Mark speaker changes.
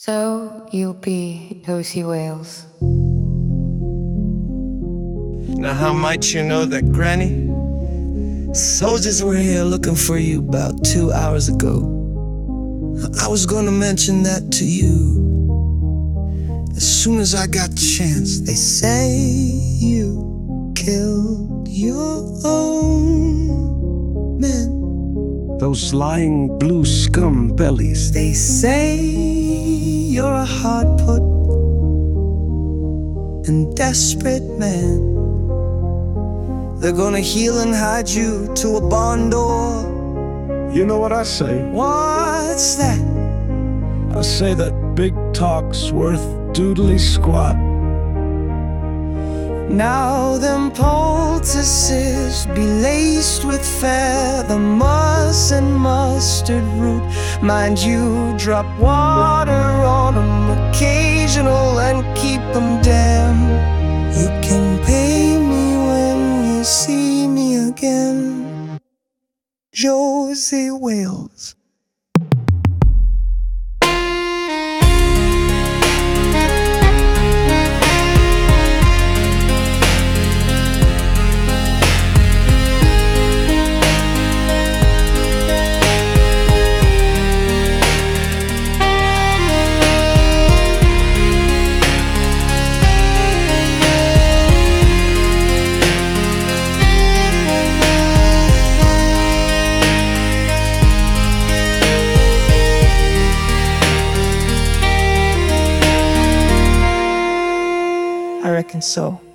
Speaker 1: So you'll be Josie Wales.
Speaker 2: Now how might you know that, Granny? Soldiers were here looking for you about 2 hours ago. I was gonna mention that to you as soon as I got the chance. They say you killed your own men.
Speaker 3: Those lying blue scum bellies.
Speaker 2: They say you're a hard put and desperate man. They're gonna heel and hide you to a barn door.
Speaker 3: You know what I say?
Speaker 2: What's that?
Speaker 3: I say that big talk's worth doodly squat.
Speaker 2: Now them poultices be laced with feather moss and mustard root. Mind you, drop water on them occasional and keep them damp. You can pay me when you see me again. Josie Wales. I reckon so.